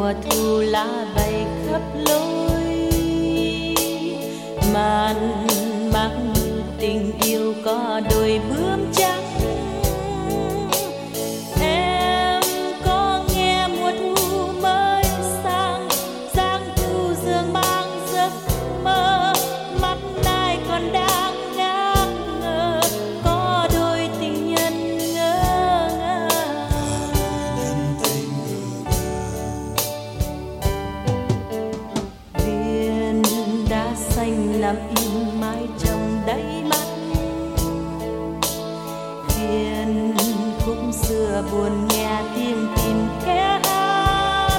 mùa thu lá bay khắp lối, màn mang tình yêu có đôi bướm trắng. Em có nghe mùa thu mới sang, giang thu dương mang giấc mơ, mắt ai còn đang ngỡ ngơ, có đôi tình nhân ngỡ ngàng. Viên đá xanh nằm im mãi trong đáy mắt, viên khúc xưa buồn nghe tiếng tìm khẽ hát.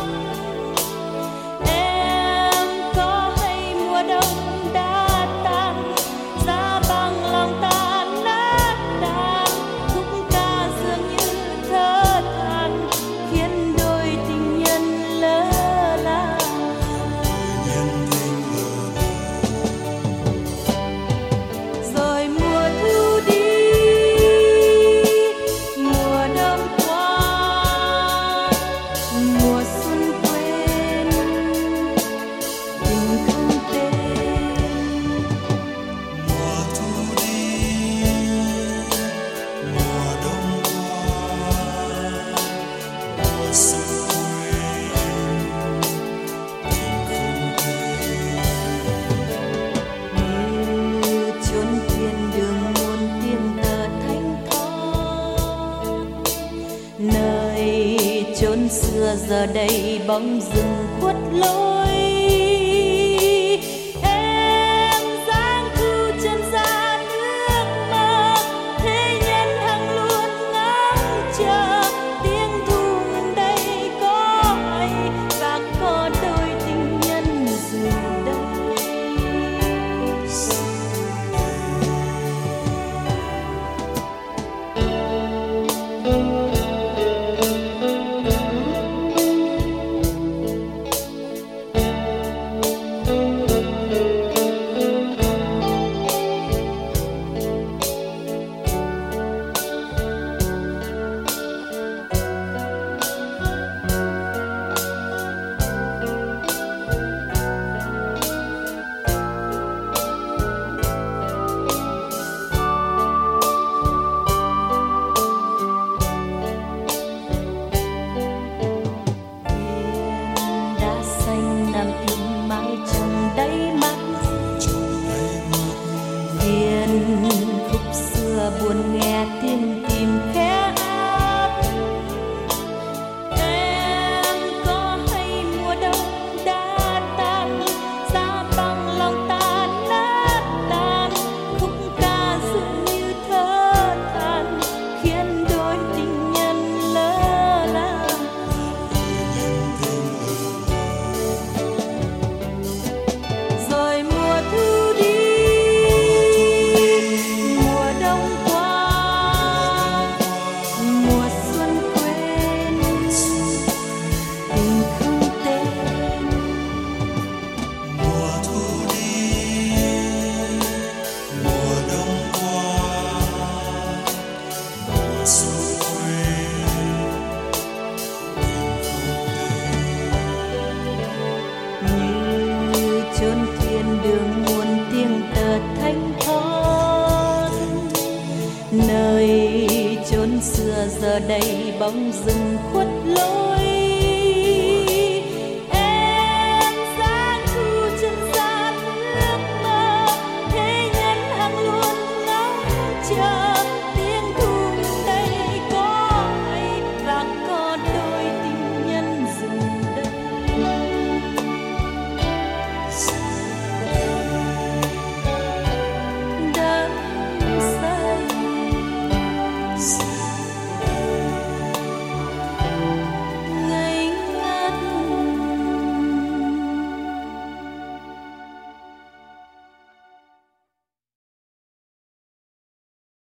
Em có hay mùa đông đã tan, giá băng lòng ta nát tan, khúc ca dường như thở than, khiến đôi tình nhân lỡ làng. Rồi mùa thu đi, mùa đông qua, mùa xuân quên, tình không tên. Mùa thu đi, mùa đông qua, mùa xuân quên, tình không tên. Như chốn thiên đường muôn tiếng tờ thanh thót, nơi chốn xưa giờ đây bóng rừng khuất lối. Em dáng thu chân ra nước mơ, thế nhân hằng luôn ngóng chờ, tiếng thu ngừng đây có hay, và có đôi tình nhân dù đây. Viên đá xanh nằm im mãi trong đáy mắt, viên khúc xưa buồn nghe tiếng tìm khẽ hát. Em có hay mùa đông đã tan, giá băng lòng ta nát tan, khúc ca dường như thở than, khiến đôi tình nhân lỡ làng. Rồi mùa thu đi, mùa đông qua, mùa xuân quên, tình không tên. Mùa thu đi, mùa đông qua, mùa xuân quên, Như chốn thiên đường muôn tiếng tờ thanh thót, nơi chốn xưa giờ đây bóng rừng khuất lối.